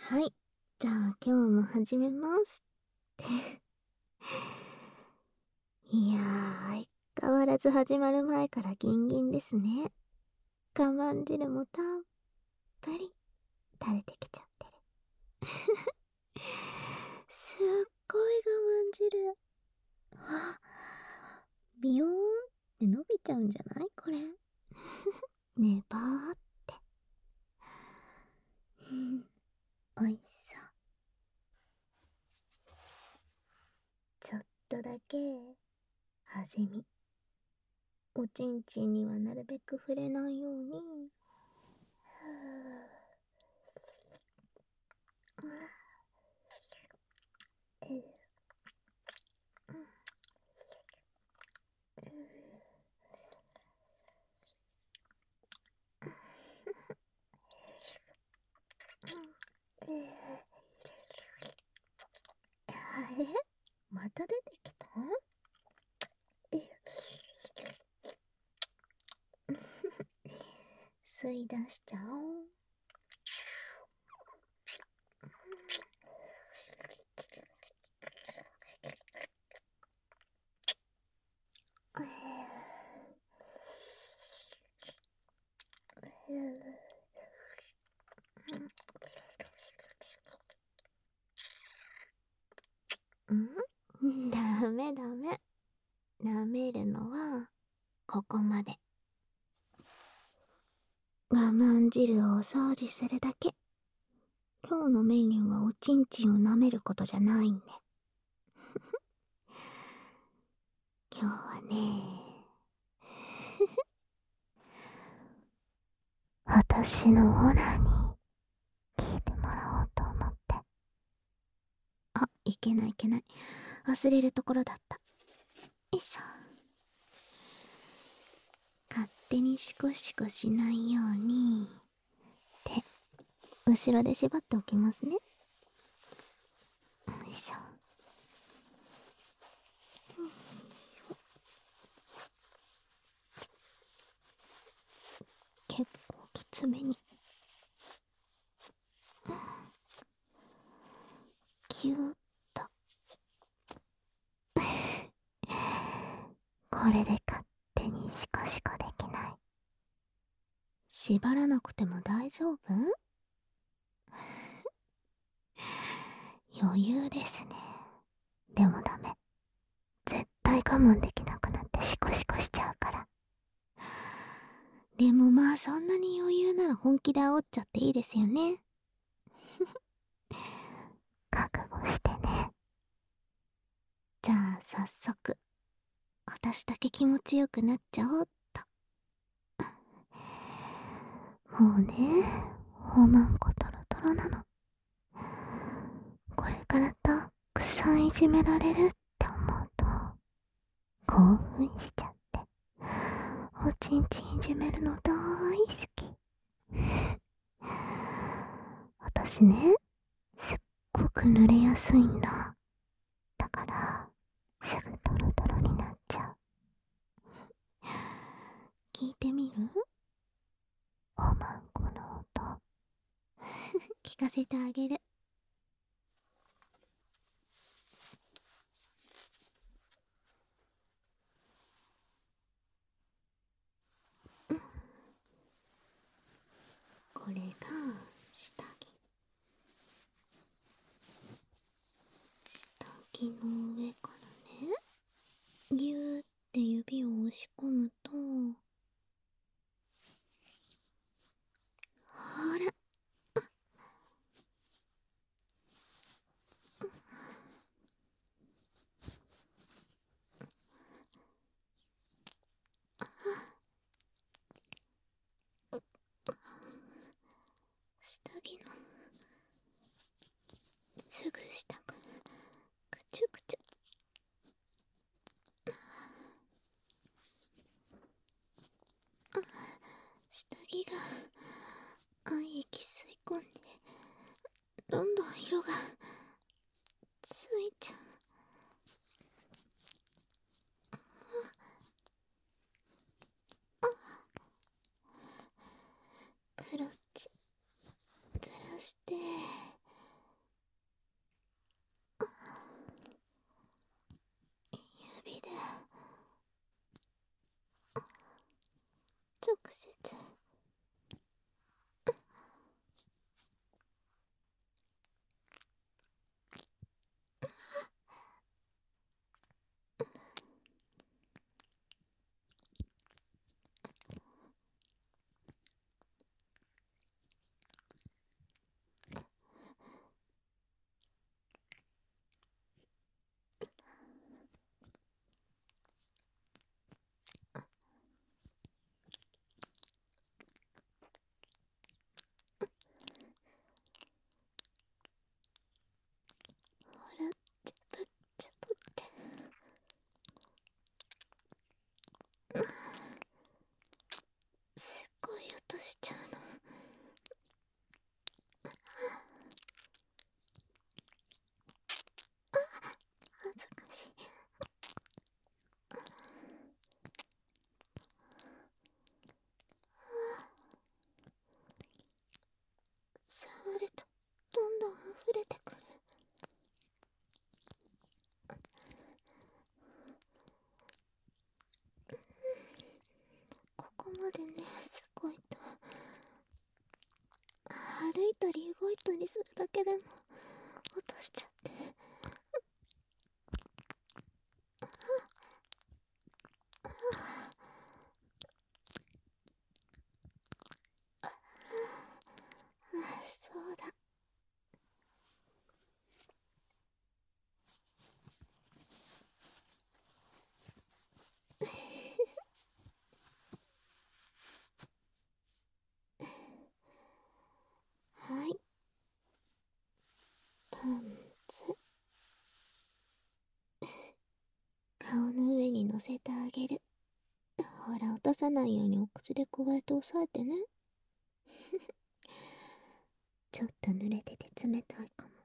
はい。じゃあ今日も始めます。いやー、相変わらず始まる前からギンギンですね。我慢汁もたっぷり垂れてきちゃってる。すっごい我慢汁。あ、ビヨーンって伸びちゃうんじゃないこれ。ねばーって。おいしそう。ちょっとだけ、はじみ。おちんちんにはなるべく触れないように。あれまた出てきた吸い出しちゃおう。ダメダメ。舐めるのはここまで。我慢汁をお掃除するだけ。今日のメニューはおちんちんを舐めることじゃないんね。今日はね、私のオナに聞いてもらおうと思って。あ、いけないいけない。忘れるところだった。よいしょ。勝手にシコシコしないように手後ろで縛っておきますね。よいしょ。結構きつめにキューッと。これで勝手にシコシコできない。縛らなくても大丈夫？余裕ですね。でもダメ。絶対我慢できなくなってシコシコしちゃうから。でもまあそんなに余裕なら本気で煽っちゃっていいですよね。覚悟してね。じゃあ早速、私だけ気持ちよくなっちゃおうっと。もうね、おまんこトロトロなの。これからたくさんいじめられるって思うと興奮しちゃって、おちんちんいじめるの大好き。私ね、すっごく濡れやすいんだ。だからすぐトロトロになっちゃう。聞いてみる？おまんこの音聞かせてあげる。これが下着。下着の上からね、ぎゅーって指を押し込むと、ほら、下着のすぐ下からくちゅくちゅ。下着が愛液吸い込んで、どんどん色がついちゃう。クロッチずらしていたり動いたりするだけでも落としちゃって。そうだ。はい。パンツ。顔の上に乗せてあげる。ほら、落とさないようにお口でこうやって押さえてね。ちょっと濡れてて冷たいかも。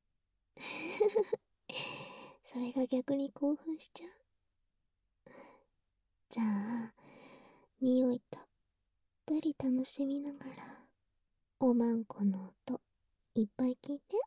それが逆に興奮しちゃう。じゃあ、匂いたっぷり楽しみながら、おまんこの音、いっぱい聞いて。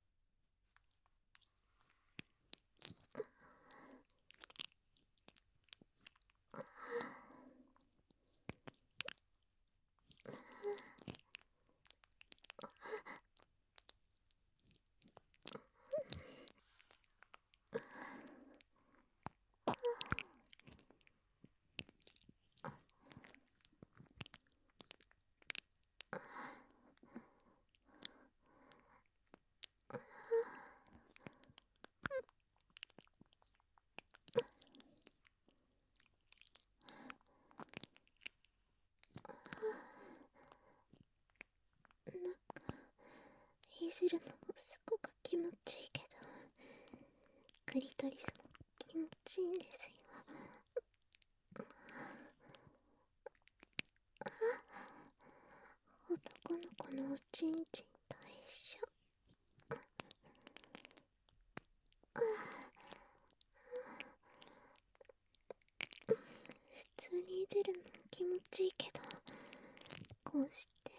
いじるのもすごく気持ちいいけど、クリトリスも気持ちいいんですよ。男の子のおちんちんと一緒。普通にいじるのも気持ちいいけど、こうして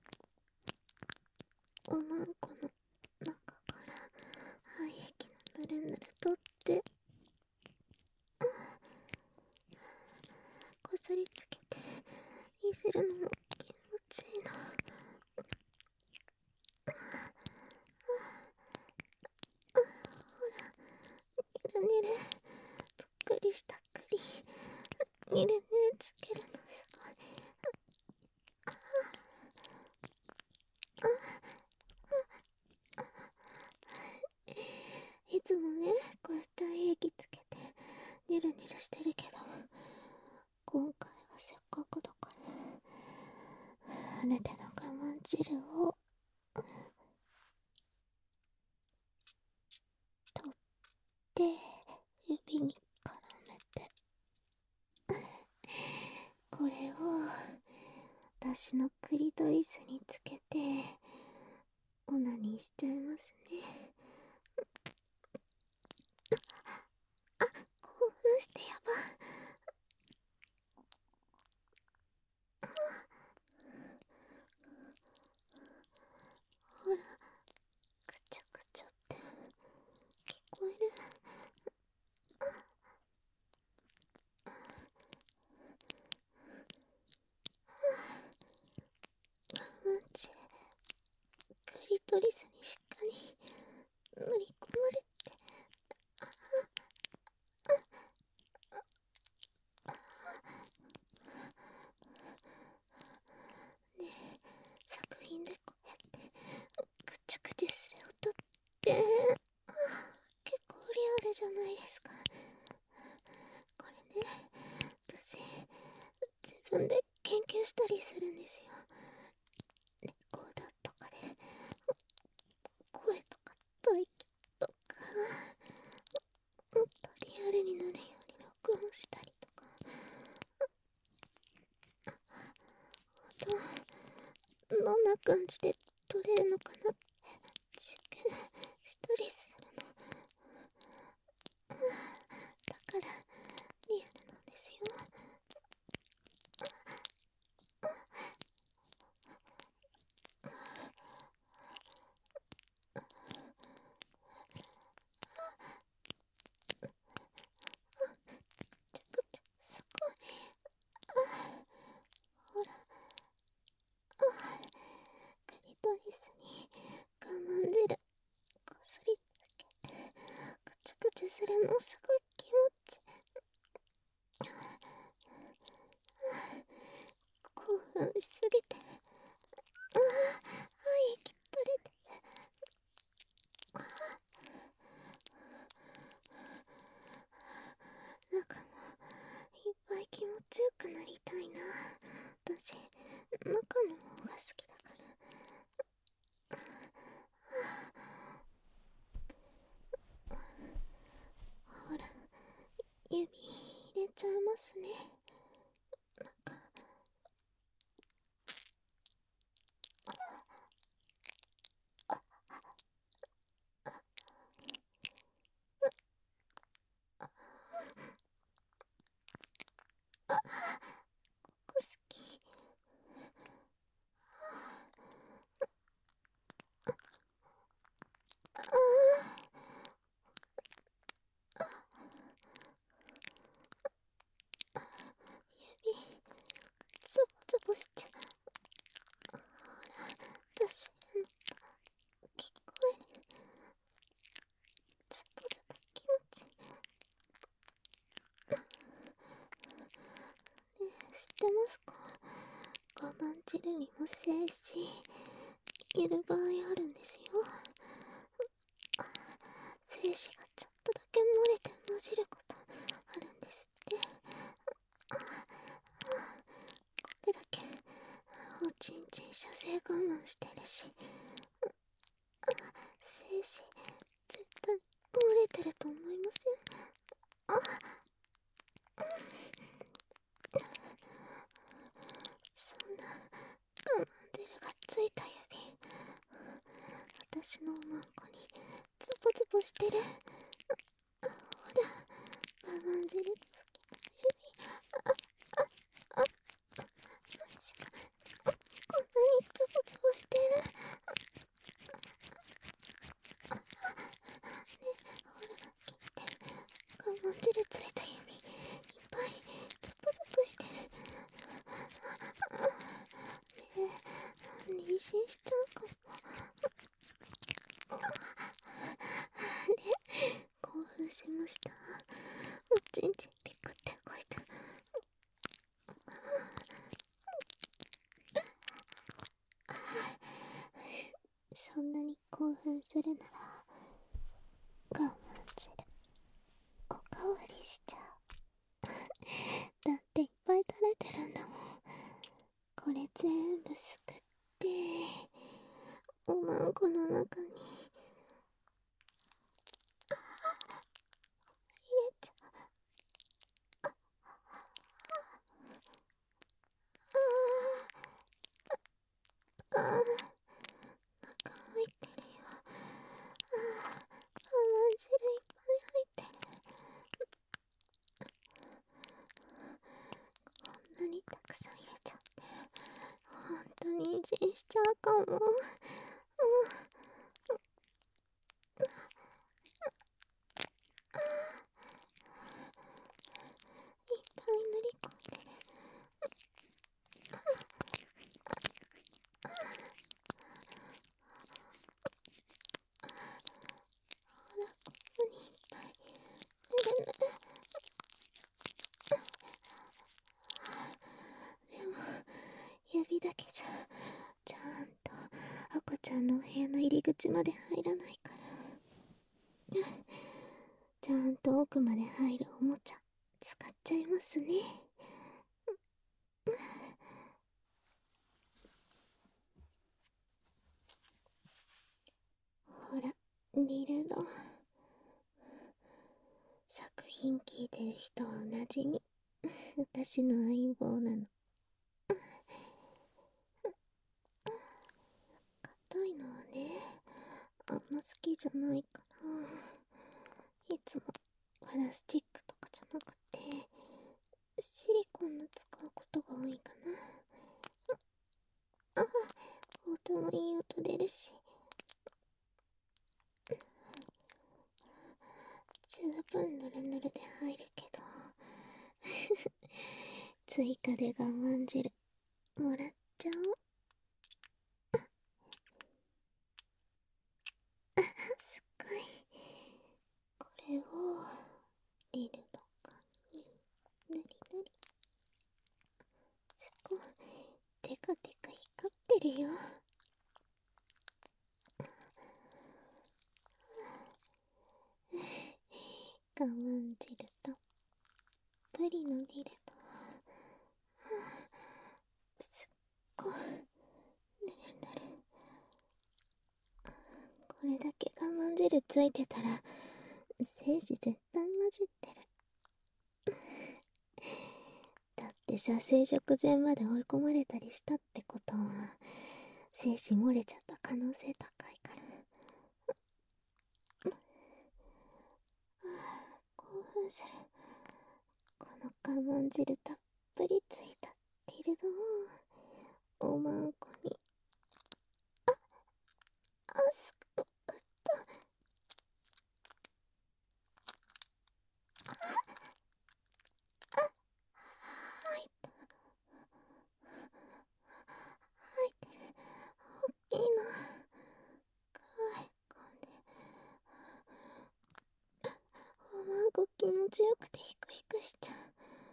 おまんこの中から廃液のぬるぬる取ってこすりつけていじるのも気持ちいいの。ニルニル、ぷっくりしたくり、ニルニルつけるのすごい。いつもね、こうやって廃液つけてニルニルしてるけど、今回はせっかくだからあなたの我慢汁を取って指に絡めて、これを私のクリトリスにつけてオナニーしちゃいますね。興奮してやば。ほら、くちょくちょって聞こえる？我慢汁、クリトリスにしっかり塗り込まれて。ねえ、作品でこうやってくちゅくちゅする音って結構リアルじゃないですか。これね、私自分で研究したりするんですよ。レコーダーとかで声とか吐息とかもっとリアルになるように録音したりとか、あとどんな感じで撮れるのかなって実験したりするの。だからリアルなんですよ。ちょくちょすごい。ほら、クリトリスするのすごい気持ち。興奮しすぎて、息取れて。なんかもういっぱい気持ちよくなりたいな。私、中の方が好きだから。ほら、指入れちゃいますね。なんかここ好き。指ズボズボしちゃう。ほら、出せるの聞こえる。ズボズボ気持ちいい。知ってますか？我慢汁にも精子いる場合あるんですよ。精子がちょっとだけ漏れて混じることあるんですって。これだけおちんちん射精我慢してるし、精子絶対漏れてると思いません？そんな我慢汁がついた指、私のおまんこにズボズボしてる。ほら、我慢汁の好きな指。しかこんなにズボズボしてる。ね、ほら、切って。我慢汁ついた指いっぱいズボズボしてる。ねえ、妊娠しちゃうかも。興奮しました。おちんちんピクって動いた。そんなに興奮するなら我慢する。おかわりしちゃう。だっていっぱい垂れてるんだもん。これ全部すくっておまんこの中に入れちゃう。中入ってるよ。我慢汁いっぱい入ってる。こんなにたくさん入れちゃってほんとに妊娠しちゃうかも。いっぱい塗り込んでる。ほら、ここにいっぱい塗る。でも指だけじゃちゃんと赤ちゃんのお部屋の入り口まで入らないから、ちゃんと奥まで入るおもちゃ使っちゃいますね。ほら、リルド。作品聞いてる人はおなじみ。私の相棒なの。硬いのはね、あんま好きじゃないから、いつもプラスチックとかじゃなくてシリコンの使うことが多いかな。音もいい音出るし、十分ヌルヌルで入るけど追加で我慢汁もらっちゃおう。すっごい。これを汁たっぷり飲んでいると、すっごいぬるぬる。これだけ我慢汁ついてたら精子絶対混じってる。だって射精直前まで追い込まれたりしたってことは精子漏れちゃった可能性高いから。興奮する。この我慢汁たっぷりついたディルドをおまんこにすくっと入ってる。おっきいのくわえ込んで、おまんこ気持ちよくてヒクヒクしちゃ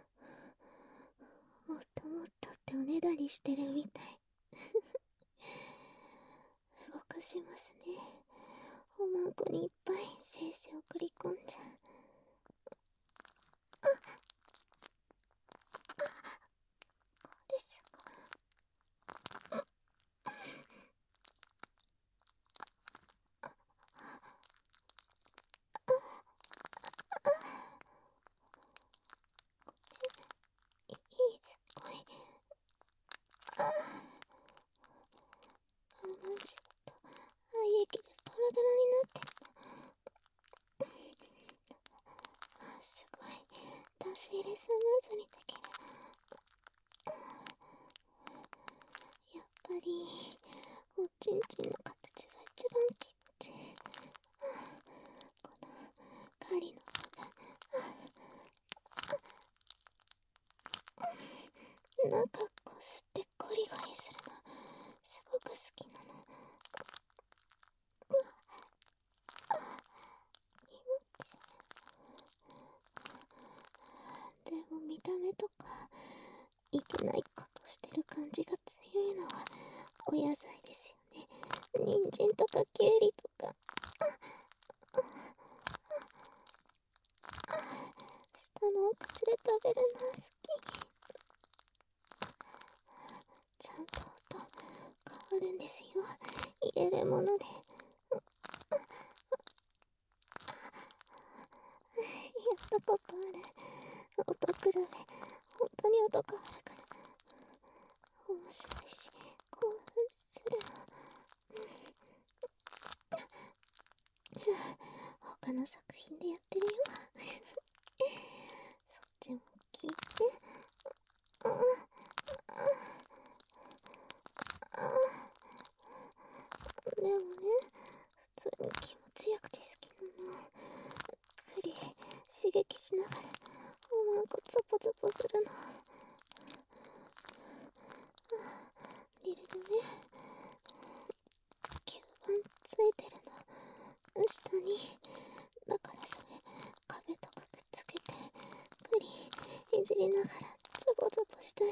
う。もっともっとっておねだりしてるみたい。動かしますね。おまんこにいっぱい精子を送り込んじゃう。これすごい。すごい。我慢汁と愛液でドロドロになってる。すごい。出し入れスムーズにできる。やっぱりおちんちんの形が一番気持ちいい。この狩りの部分、中こすってゴリゴリするのすごく好きなの。でも見た目とかいけないことしてる感じが強いのはお野菜ですよね。人参とかきゅうりとか。下のお口で食べるの好き。ちゃんと音変わるんですよ、入れるもので。やったことある。音比べ本当に音変わるから面白いし興奮するの。他の作品でやってるよ。そっちも聞いて。でもね、普通に気持ちよくて好きなの。くり刺激しながらおまんこツポツポするの。ディルドね、吸盤ついてるの下に。だからそれ壁とかくっつけてくりいじりながらツポツポしたり、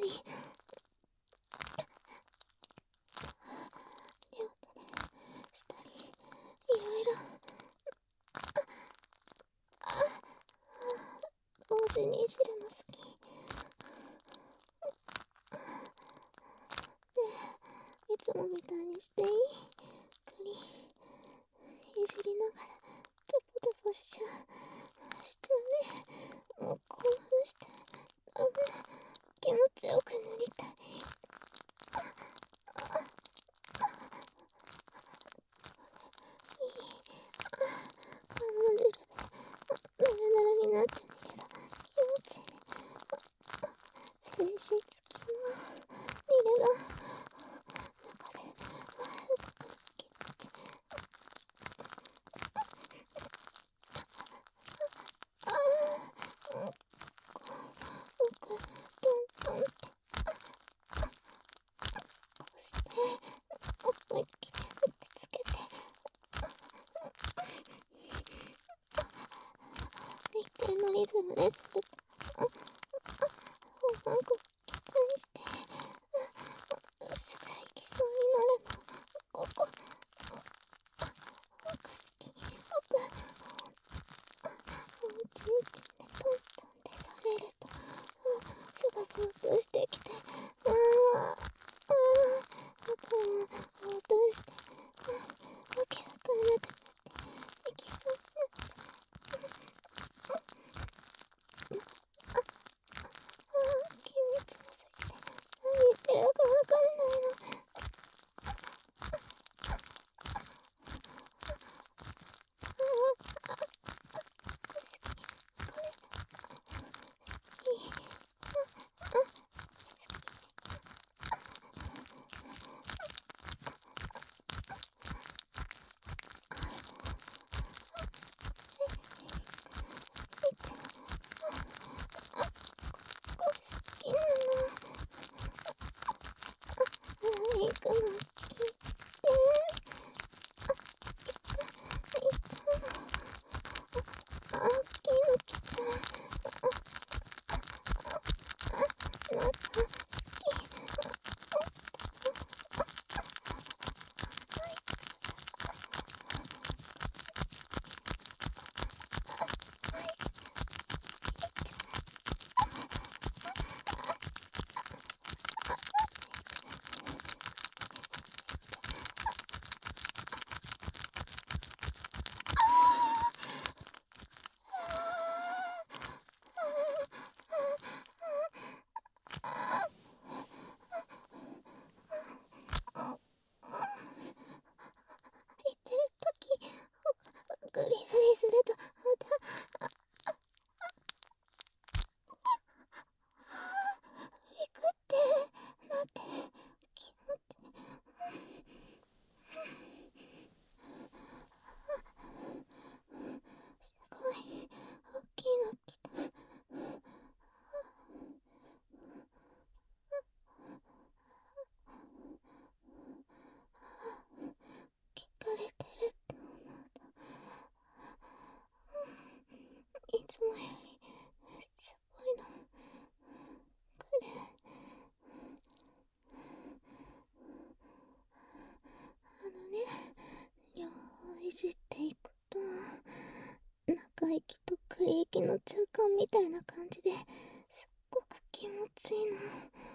両手でしたり、いろいろ同時にいじるの好き。で、いつもみたいにしていい？くりいじりながらツポツポしちゃうね。もう興奮してダメ。気持ちよくなりたい。我慢汁でナラナラになってみるが気持ちいい。精子付きのリルが中で気持ちいい。奥トントンってこうして思いっきり打ってつけて一定のリズムでするとおまんこ期待してすぐ行きそうになるの。ここ奥好き。奥おちんちんで感みたいな感じですっごく気持ちいいの。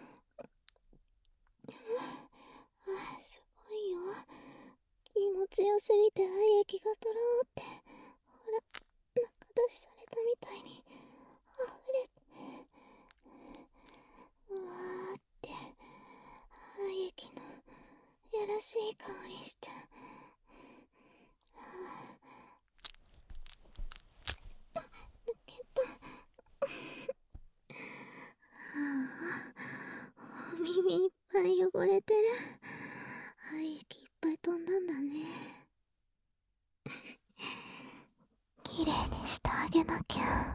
すごいよ。気持ちよすぎて愛液がとろーって、ほら、中出しされたみたいに溢れて、うわーって愛液のやらしい香りしちゃう。抜けた。お耳いっぱい汚れてる。愛液いっぱい飛んだんだね。きれいにしてあげなきゃ。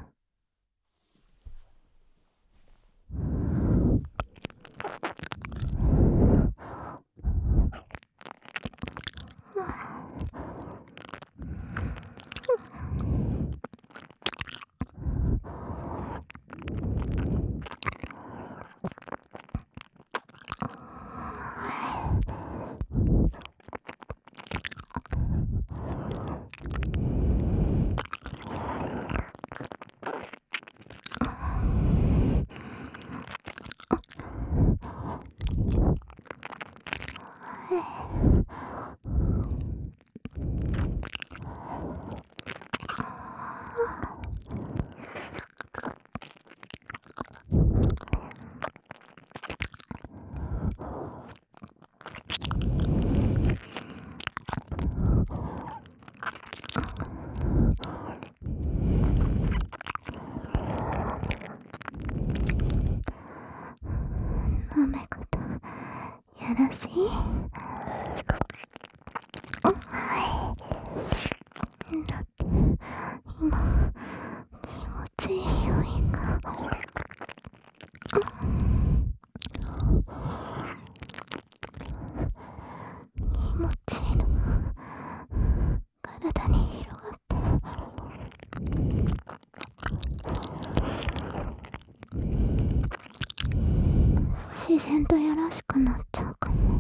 舐め方やらしい？だって今気持ちいい余韻が気持ちいいのが体に広がって自然とやらしくなっちゃうかも。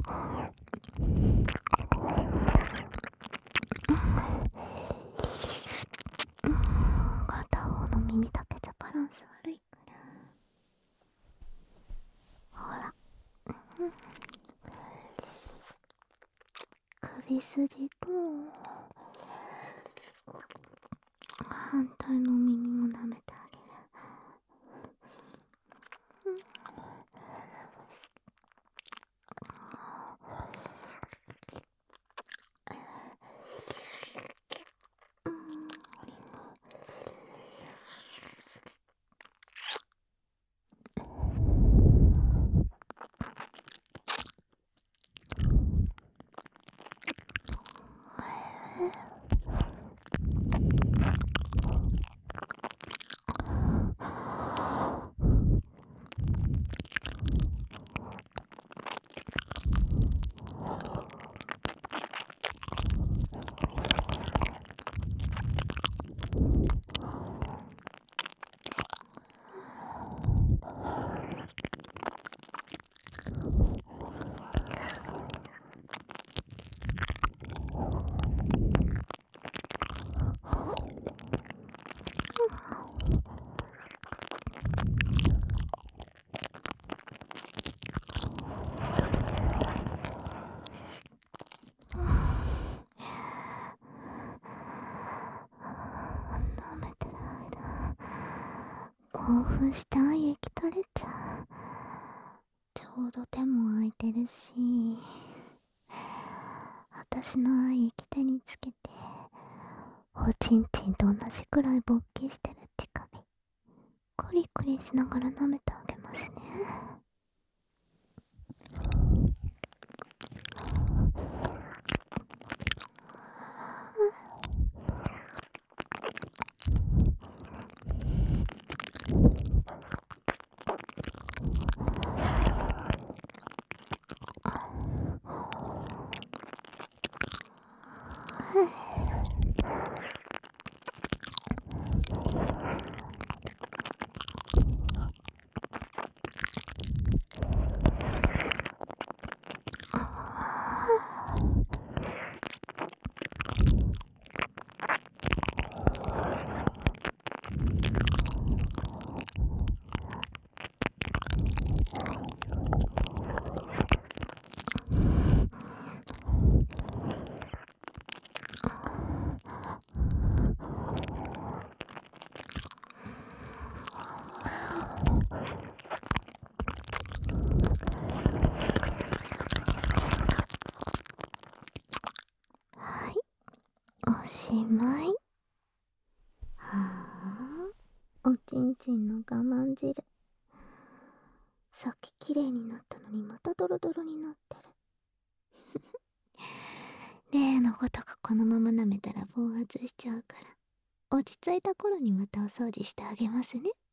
片方の耳だけじゃバランス悪いから。ほら、首筋と反対の耳も舐めてあげる。舐めてる間興奮して愛液垂れちゃう。ちょうど手も空いてるし、私の愛液手につけておちんちんと同じくらい勃起してる乳首クリクリしながら舐めてあげますね。 おしまい。はあ、おちんちんの我慢汁。さっききれいになったのにまたドロドロになってる。例のごとくこのまま舐めたら暴発しちゃうから、落ち着いた頃にまたお掃除してあげますね。